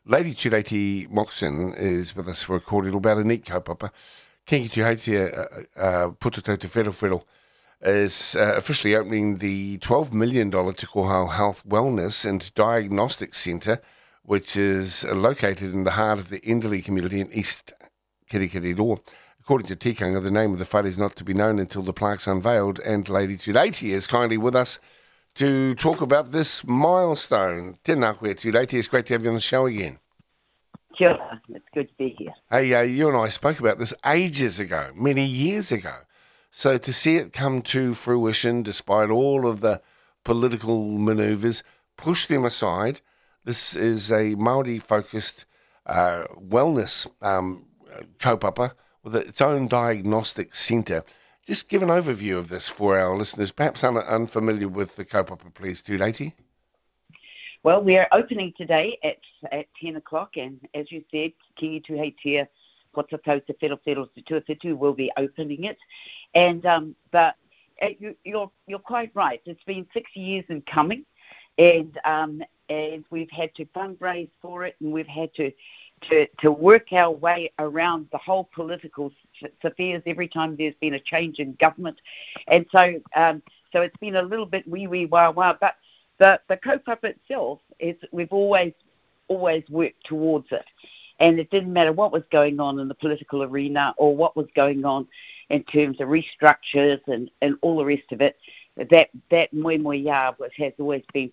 Lady Chireti Moxon is with us for a cordial about a neat kaupapa. Kingi Tuheitia Pututo Te Whero is officially opening the $12 million Te Kohau Health Wellness and Diagnostic Centre, which is located in the heart of the Enderley community in East Kirikiriroa. According to Tikanga, the name of the fight is not to be known until the plaque's unveiled, and Lady Chireti is kindly with us to talk about this milestone. Tēnā koe, Chireti. It's great to have you on the show again. Sure, it's good to be here. Hey, you and I spoke about this ages ago, many years ago. So to see it come to fruition, despite all of the political manoeuvres, push them aside. This is a Māori-focused wellness kaupapa with its own diagnostic centre. Just give an overview of this for our listeners, perhaps unfamiliar with the kaupapa, please, Tūleiti. Well, we are opening today at 10 o'clock, and as you said, Kingi Tuheitia Potatau Te Whero Te Tuawhitu will be opening it. And but you're quite right. It's been 6 years in coming, and we've had to fundraise for it, and we've had to work our way around the whole political spheres every time there's been a change in government, and so it's been a little bit wee wah, but the kaupapa itself is we've always worked towards it, and it didn't matter what was going on in the political arena or what was going on in terms of restructures and all the rest of it. That moe has always been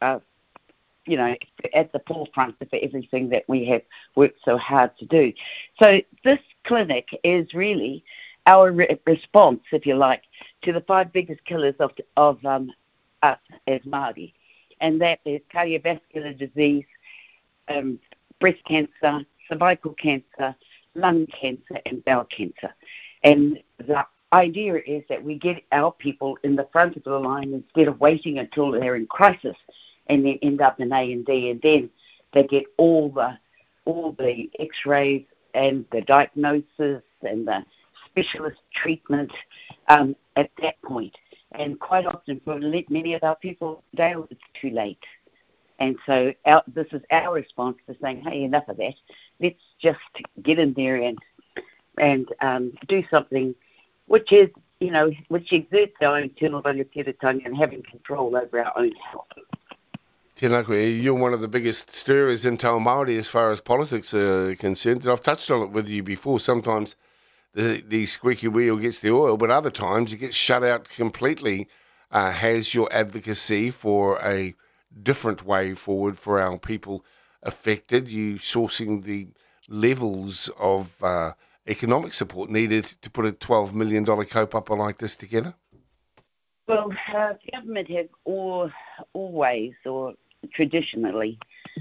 at the forefront for everything that we have worked so hard to do. So this clinic is really our response, if you like, to the 5 biggest killers of us as Māori, and that is cardiovascular disease, breast cancer, cervical cancer, lung cancer, and bowel cancer. And the idea is that we get our people in the front of the line instead of waiting until they're in crisis and then end up in A&D, and then they get all the X-rays and the diagnosis and the specialist treatment at that point. And quite often for many of our people, it's too late. And so this is our response to saying, hey, enough of that. Let's just get in there and do something which exerts our internal value and having control over our own health. Tēnā koe, you're one of the biggest stirrers in Tau Māori as far as politics are concerned. And I've touched on it with you before. Sometimes the squeaky wheel gets the oil, but other times it gets shut out completely. Has your advocacy for a different way forward for our people affected? You sourcing the levels of economic support needed to put a $12 million kaupapa like this together? Well, government has always or traditionally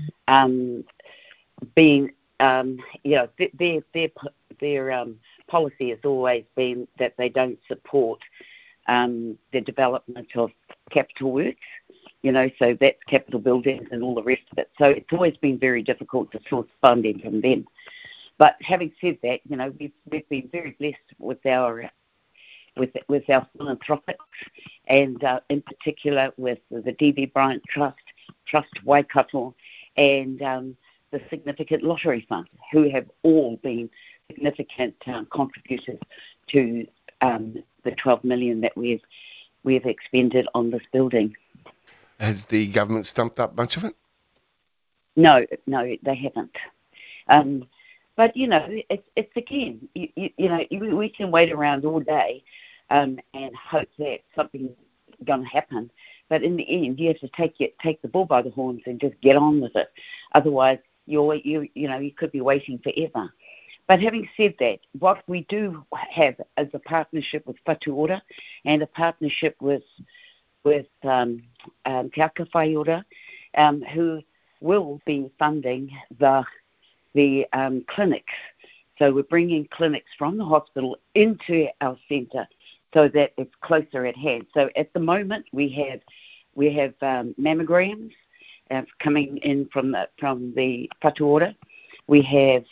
been, their policy has always been that they don't support the development of capital works, so that's capital buildings and all the rest of it. So it's always been very difficult to source funding from them. But having said that, we've been very blessed with our philanthropics, and in particular with the D.B. Bryant Trust Waikato, and the Significant Lottery Fund, who have all been significant contributors to the $12 million that we've expended on this building. Has the government stumped up much of it? No, they haven't. But it's again, we can wait around all day and hope that something's going to happen. But in the end, you have to take the bull by the horns and just get on with it. Otherwise, you could be waiting forever. But having said that, what we do have is a partnership with Whatu Ora and a partnership with Te Aka Whai Ora, who will be funding the clinics. So we're bringing clinics from the hospital into our centre so that it's closer at hand. So at the moment we have mammograms coming in from the Whatu Ora. We have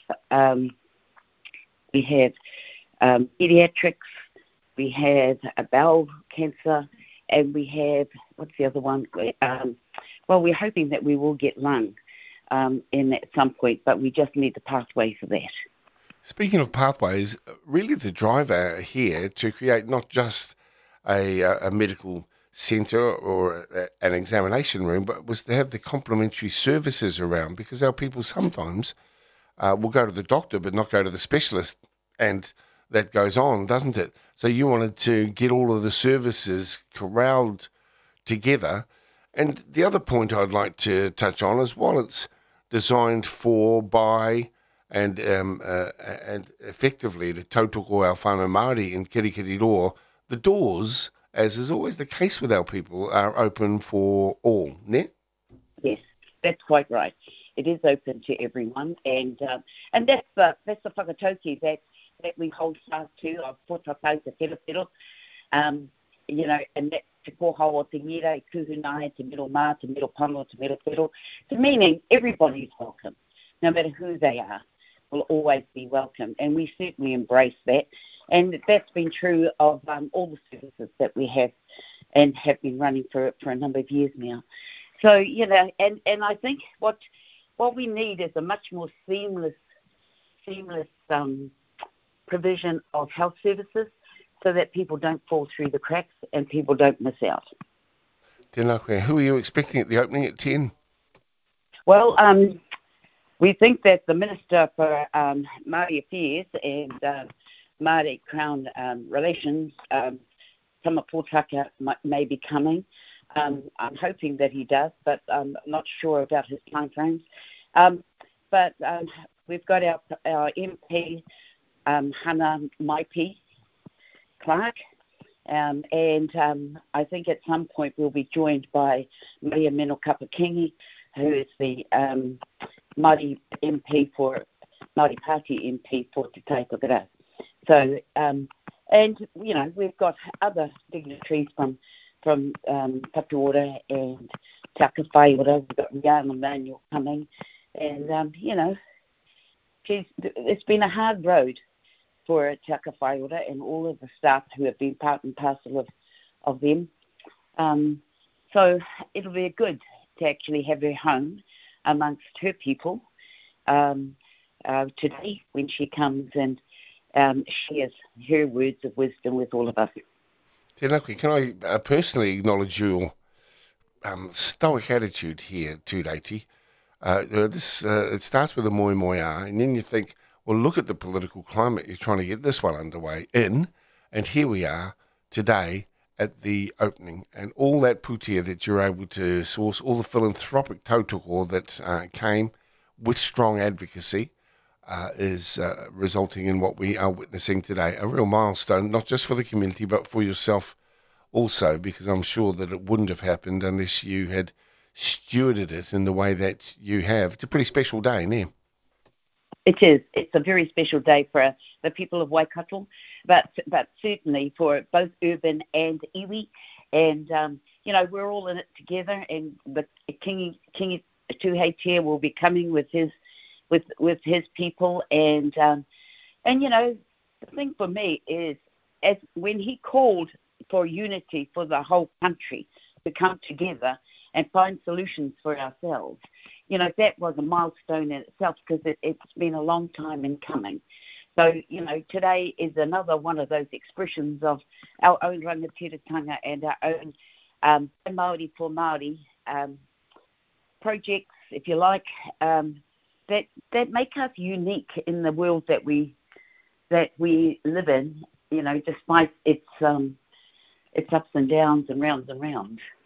pediatrics. We have bowel cancer, and we have what's the other one? Well, we're hoping that we will get lung. in at some point, but we just need the pathway for that. Speaking of pathways, really the driver here to create not just a medical centre or an examination room, but was to have the complementary services around, because our people sometimes will go to the doctor but not go to the specialist, and that goes on, doesn't it? So you wanted to get all of the services corralled together. And the other point I'd like to touch on is, while it's designed for, by, and effectively to tautoko our whānau Māori in Kirikiriroa, the doors, as is always the case with our people, are open for all, ne? Yes, that's quite right. It is open to everyone, and that's the whakatauki that we hold fast to, of Potapau te Whirawhiro, and that's te koha o te ngira, i kuhunai, te miro mā, te miro pano, te miro whiro. So meaning everybody's welcome, no matter who they are, will always be welcome, and we certainly embrace that. And that's been true of all the services that we have and have been running for a number of years now. So, and I think what we need is a much more seamless provision of health services, so that people don't fall through the cracks and people don't miss out. Tēnā koe. Who are you expecting at the opening at 10? Well, we think that the Minister for Māori Affairs and Māori Crown Relations, Tama Pōtaka, may be coming. I'm hoping that he does, but I'm not sure about his timeframes. But we've got our MP, Hannah Maipi Clark, and I think at some point we'll be joined by Maria Meno Kapakingi, who is the Māori MP for Māori Party MP for Te Taipakara. So, and we've got other dignitaries from Patuora and Te Aka Whaiora. We've got Rihanna Manuel coming, and it's been a hard road for Te Aka Whaiora and all of the staff who have been part and parcel of them. So it'll be good to actually have her home amongst her people today when she comes and shares her words of wisdom with all of us. Tēnā koe. Can I personally acknowledge your stoic attitude here, Tūreiti? It starts with a moi moi a, and then you think, well, look at the political climate you're trying to get this one underway in, and here we are today at the opening, and all that putia that you're able to source, all the philanthropic tautoko that came with strong advocacy is resulting in what we are witnessing today. A real milestone, not just for the community, but for yourself also, because I'm sure that it wouldn't have happened unless you had stewarded it in the way that you have. It's a pretty special day, isn't it? It is. It's a very special day for the people of Waikato, but certainly for both urban and iwi. And, we're all in it together, and the Kingi Tuheitia will be coming with his people. And the thing for me is, as when he called for unity for the whole country to come together and find solutions for ourselves, that was a milestone in itself, because it's been a long time in coming. So, today is another one of those expressions of our own rangatiratanga and our own Māori for Māori projects, if you like, that make us unique in the world that we live in, despite its ups and downs and rounds and rounds.